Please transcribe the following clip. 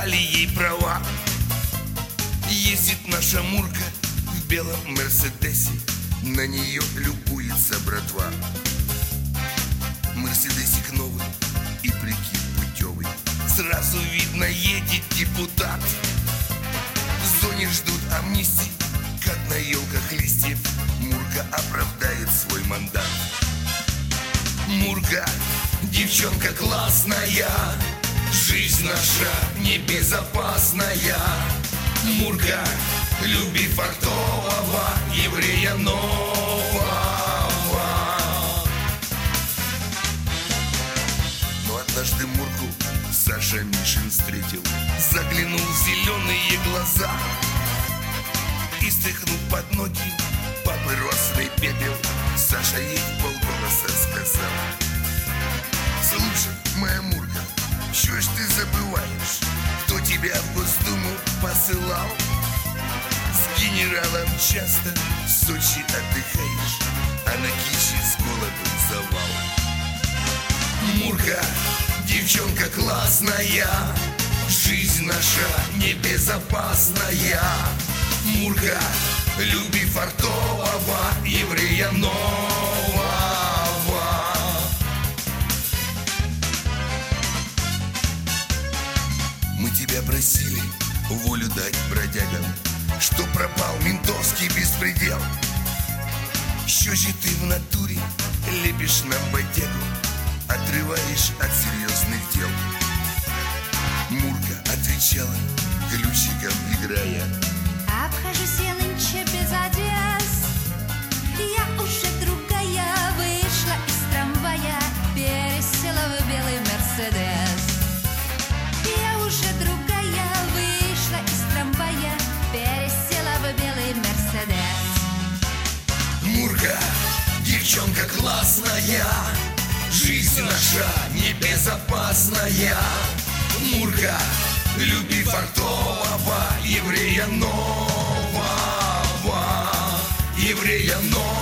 дали ей права. Ездит наша Мурка в белом Мерседесе, на нее любуется братва. Мерседесик новый и прикид путевый, сразу видно, едет депутат. В зоне ждут амнистии, как на елках листьев. Мурка оправдает свой мандат. Мурка, девчонка классная, жизнь наша небезопасная. Мурка, люби фартового еврея нового. Но однажды Мурку Саша Мишин встретил, заглянул в зеленые глаза и, стряхнув под ноги папиросный пепел, Саша ей в полголоса сказал: слушай, моя Мурка, что ж ты забываешь, кто тебя в Госдуму посылал? С генералом часто в Сочи отдыхаешь, а на Киче с голоду завал. Мурка, девчонка классная, жизнь наша небезопасная. Мурка, люби фартового еврея нового. Мы тебя просили волю дать бродягам, что пропал ментовский беспредел. Что же ты в натуре лепишь нам бодягу, отрываешь от серьезных дел? Мурка отвечала, ключиком играя: обхожусь я нынче без одежд, я уже другая, вышла из трамвая, пересела в белый Мерседес. Я уже другая, вышла из трамвая, пересела в белый Мерседес. Мурка, девчонка классная, жизнь наша небезопасная. Мурка, люби фартового еврея нового. Еврея нового.